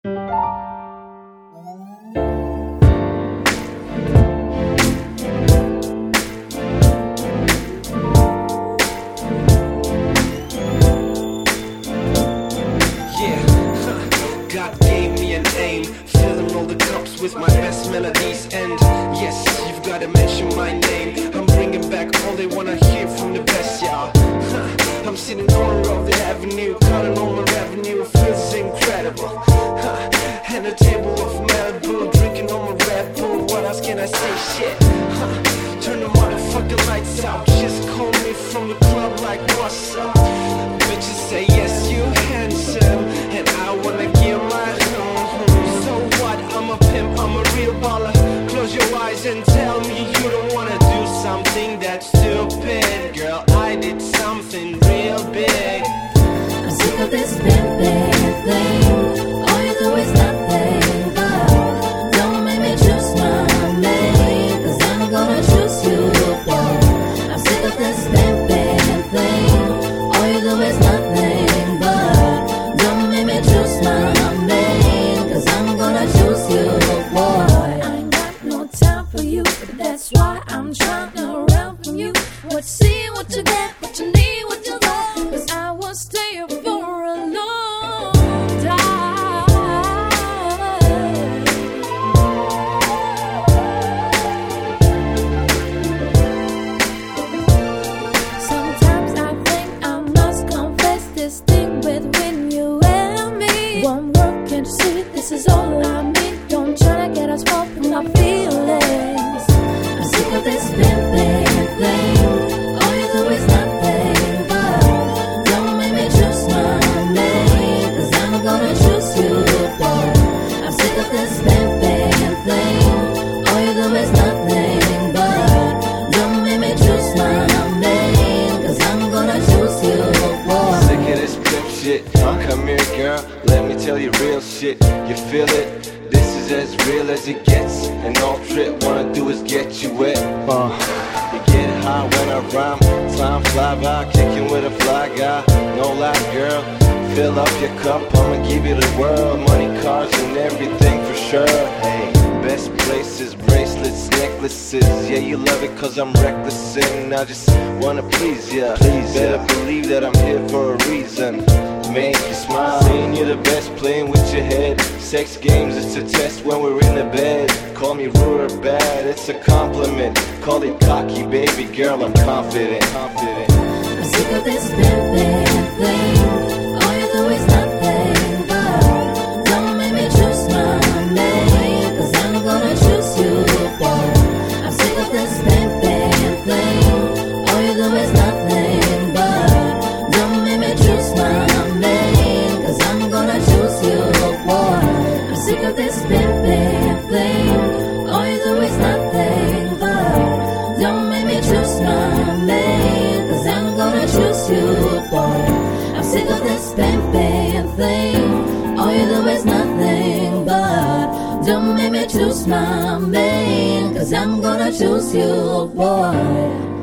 God gave me an aim, filling all the cups with my best melodies. And yes, you've gotta mention my name. I'm bringing back all they wanna hear from the best, y'all. I'm sitting corner of the avenue, counting all my revenue, it feels incredible. And a table of Malibu, drinking on my Red Bull, what else can I say? Shit, turn the motherfucking lights out, just call me from the club like what's up? Bitches say yes, you handsome, and I wanna give my so what, I'm a pimp, I'm a real baller. Close your eyes and tell me you don't wanna do something that's stupid. Girl, I did something real big. I'm sick of this pimping thing. All you do is nothing but don't make me choose my mate, 'cause I'm gonna choose you, boy. I'm sick of this pimping thing. All you do is nothing but don't make me choose my mate, 'cause I'm gonna choose you, boy. I ain't got no time for you, that's why I'm trying to run from you. What you see, what you get, what you need, what you love, 'cause I will stay for a long time. Sometimes I think I must confess this thing between you and me. One word, can't you see, this is all I need. Don't try to get us far from my feelings. I'm sick of this pimping thing. All you do is nothing but don't make me choose my mate, 'cause I'm gonna choose you, boy. I'm sick of this pimping thing. All you do is nothing but don't make me choose my mate, 'cause I'm gonna choose you, boy. Sick of this pimp shit. Come here, girl, let me tell you real shit. You feel it? This is as real as it gets, and all Trip wanna do is get you wet. You get high when I rhyme, time fly by, kicking with a fly guy. No lie, girl, fill up your cup, I'ma give you the world. Money, cars, and everything for sure. Hey, best places, bracelets, necklaces. Yeah, you love it 'cause I'm reckless and I just wanna please ya. Better believe that I'm here for a reason. Make you smile, saying you're the best, playing with your head. Sex games, it's a test when we're in the bed. Call me rude or bad, it's a compliment. Call it cocky, baby girl, I'm confident. I'm sick of this pimping thing. All you do is nothing but don't make me choose my mate, 'cause I'm gonna choose you, boy. I'm sick of this pimping thing. All you do is nothing but don't make me choose my mate, 'cause I'm gonna choose you, boy. I'm sick of this pimping thing. All you do is nothing but don't make me choose my mate, 'cause I'm gonna choose you, boy. I'm sick of this pimping thing. All you do is nothing but don't make me choose my mate, 'cause I'm gonna choose you, boy.